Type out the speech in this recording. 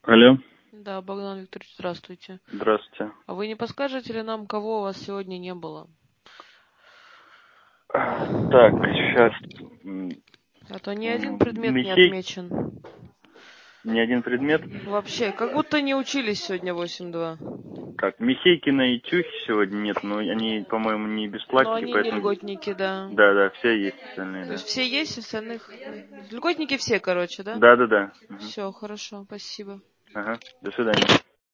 Алло, Да, Богдан Викторович, здравствуйте. здравствуйте. А вы не подскажете ли нам, кого у вас сегодня не было? Так, сейчас. А то ни один предмет не Михей, отмечен. ни один предмет. Вообще, как будто не учились сегодня 8-2. Так, Михейкина и Тюхи сегодня нет, но они, по-моему, не Но бесплатники, они не поэтому... льготники, да. Да, все есть остальные, То есть да. все есть, остальных... Льготники все, короче, да? Да. Угу. Все, хорошо, спасибо. Ага, до свидания.